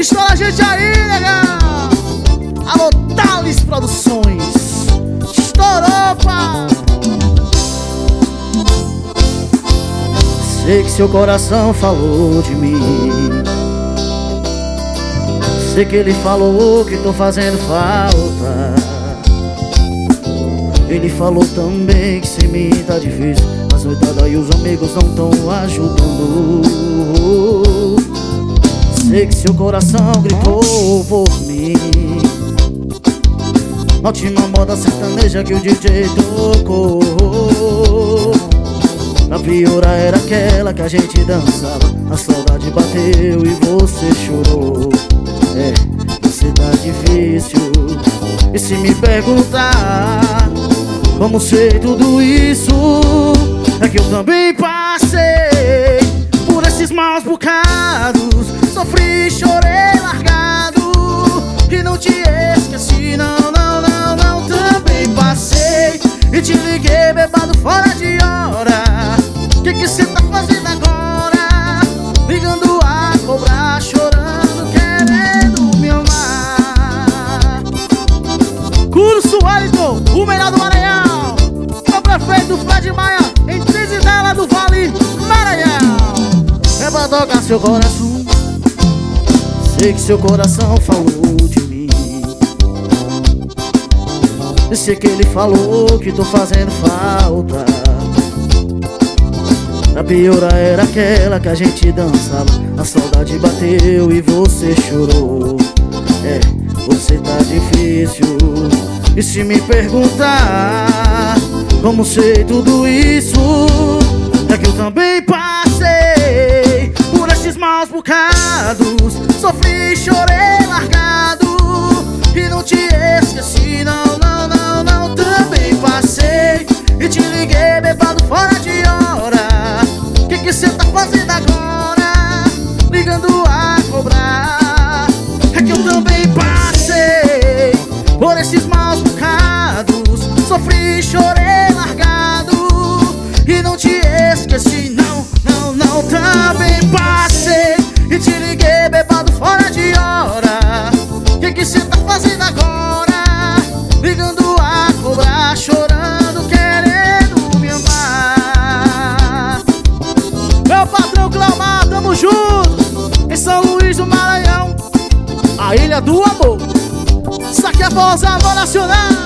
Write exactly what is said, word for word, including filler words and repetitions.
Estoura a gente aí, negão. Alô, Thales Produções. Estourou, pá. Sei que seu coração falou de mim. Sei que ele falou que tô fazendo falta. Ele falou também que sem mim tá difícil. As noitadas e os amigos não tão ajudando. Sei que seu coração gritou por mim. Na última moda sertaneja que o D J tocou. A pior era aquela que a gente dançava. A saudade bateu e você chorou. É, você tá difícil. E se me perguntar como sei tudo isso, é que eu também passei por esses maus bocados. Sofri, chorei largado e não te esqueci, não, não, não, não. Também passei e te liguei bebado fora de hora. Que que cê tá fazendo agora? Ligando a cobrar, chorando, querendo me amar. Curso Wellington, o melhor do Maranhão. O prefeito Fred Maia, em Trizidela do Vale, Maranhão. É pra tocar seu coração. Sei que seu coração falou de mim. Eu sei que ele falou que tô fazendo falta. A pior era aquela que a gente dançava. A saudade bateu e você chorou. É, você tá difícil. E se me perguntar como sei tudo isso, é que eu também passei por esses maus bocados. Sofri, chorei largado e não te esqueci, não, não, não, não. Também passei e te liguei bebado fora de hora. Que que cê tá fazendo agora? Ligando a cobrar. É que eu também passei por esses maus bocados. Sofri, chorei largado e não te esqueci, não, não, não. Também passei e te liguei bebado fora de hora. Que que cê tá fazendo agora? Ligando a cobrar, chorando, querendo me amar. Meu patrão Clamar, tamo junto. Em São Luís do Maranhão, a ilha do amor. Isso aqui é voz, amor nacional.